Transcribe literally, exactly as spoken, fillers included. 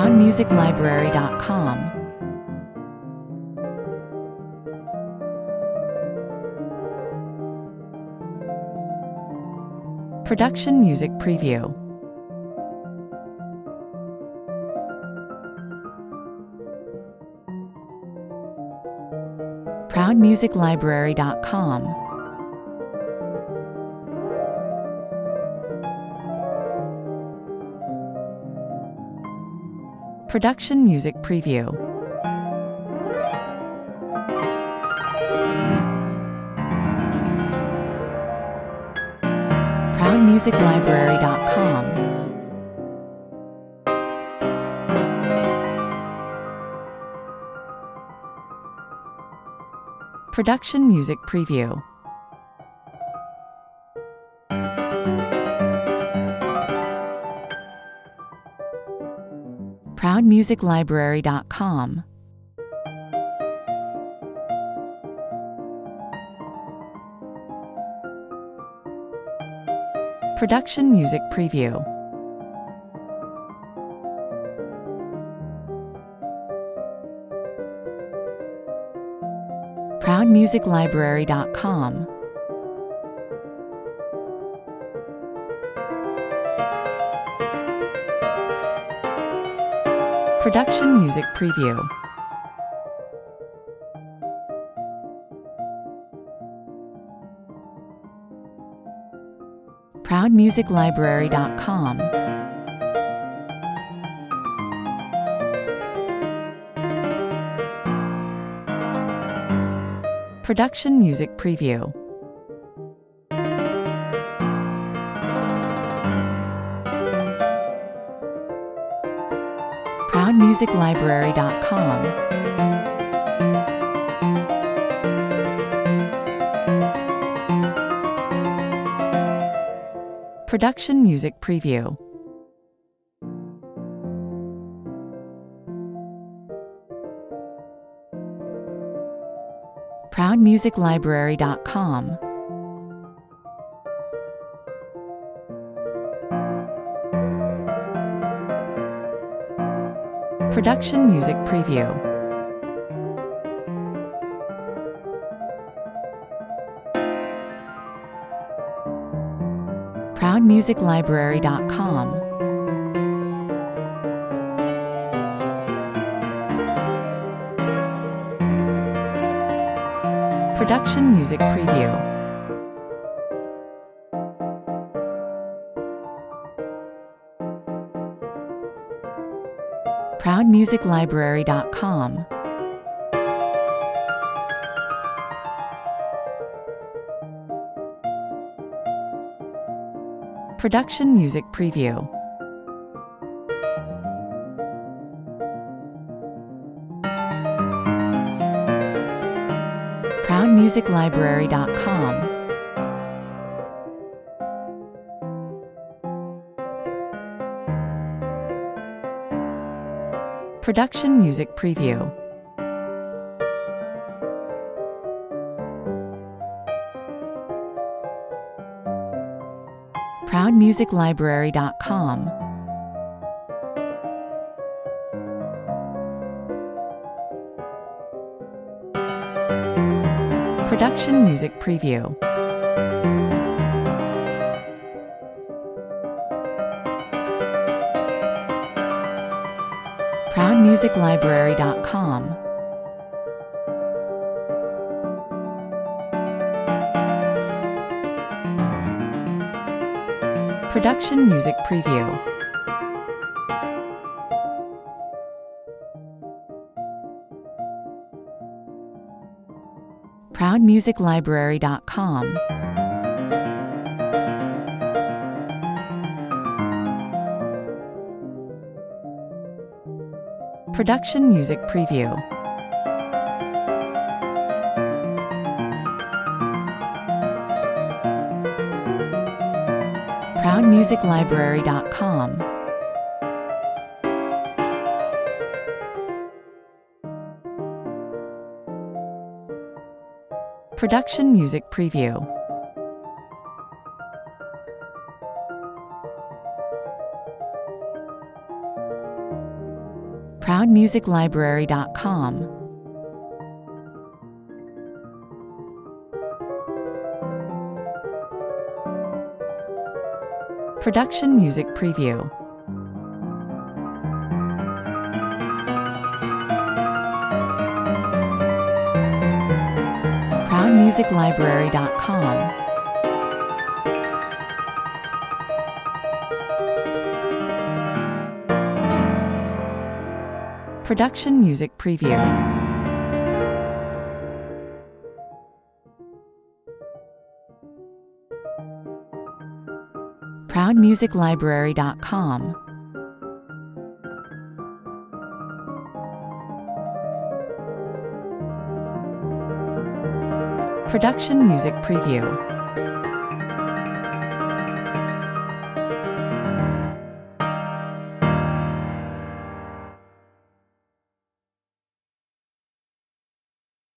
proud music library dot com. Production Music Preview. proud music library dot com. Production Music Preview. proud music library dot com. Production Music Preview. proud music library dot com. Production Music Preview. proud music library dot com. Production Music Preview. proud music library dot com. Production Music Preview. proud music library dot com. Production Music Preview. proud music library dot com. Production Music Preview. proud music library dot com. Production Music Preview. proud music library dot com. Production Music Preview. proud music library dot com. Production Music Preview. proud music library dot com. Production Music Preview. proud music library dot com. Production Music Preview. proud music library dot com. Production Music Preview. proud music library dot com. Production Music Preview. proud music library dot com. Production Music Preview. proud music library dot com. Production Music Preview. proud music library dot com. Production Music Preview.